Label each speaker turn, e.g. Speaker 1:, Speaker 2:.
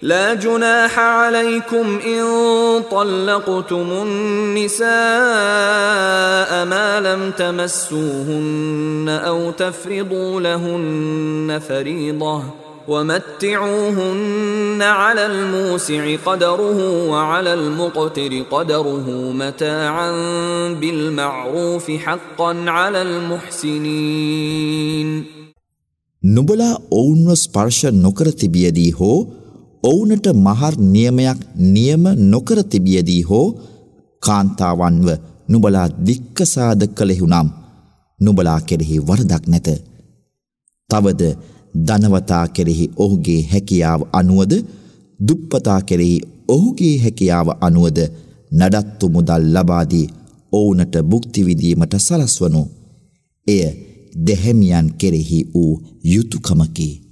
Speaker 1: لا جناح عليكم إن طلقتم النساء ما لم تمسوهن أو تفرضوا لهن فريضة ومتعوهن على الموسع قدره وعلى المقتر قدره متاعا بالمعروف حقا على المحسنين.
Speaker 2: නුඹලා ඔවුන්ව ස්පර්ශ නොකර තිබියදී හෝ ඔවුනට මහර් නියමයක් නියම නොකර තිබියදී හෝ කාන්තාවන්ව නුඹලා දික්කසාද කළෙහුනම් නුඹලා කෙරෙහි වරදක් නැත. තවද ධනවතා කෙරෙහි ඔහුගේ හැකියාව අනුවද දුප්පතා කෙරෙහි ඔහුගේ හැකියාව අනුවද නඩත්තු මුදල් ලබා දී ඔවුනට භුක්ති විඳීමට සලස්වනු. එය දෙහැමියන් කෙරෙහි වූ යුතුයකමකි.